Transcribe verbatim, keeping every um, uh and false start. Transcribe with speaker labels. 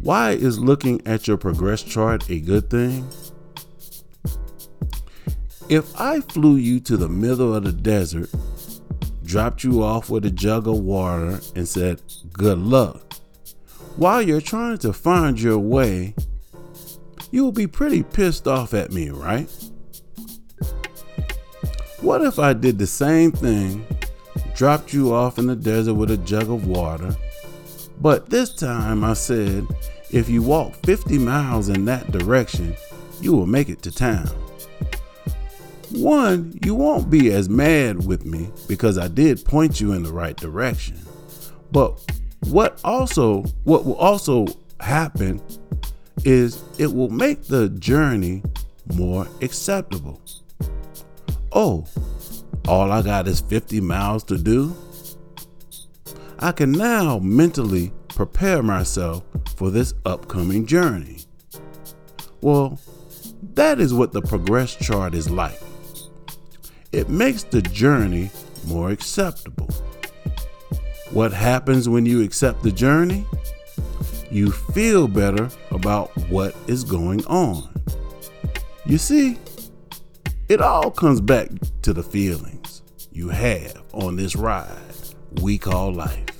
Speaker 1: Why is looking at your progress chart a good thing? If I flew you to the middle of the desert, dropped you off with a jug of water and said, good luck, while you're trying to find your way, you will be pretty pissed off at me, right? What if I did the same thing, dropped you off in the desert with a jug of water, but this time I said, if you walk fifty miles in that direction, you will make it to town. One, you won't be as mad with me because I did point you in the right direction. But what also, what will also happen is it will make the journey more acceptable. Oh, all I got is fifty miles to do? I can now mentally prepare myself for this upcoming journey. Well, that is what the progress chart is like. It makes the journey more acceptable. What happens when you accept the journey? You feel better about what is going on. You see, it all comes back to the feelings you have on this ride we call life.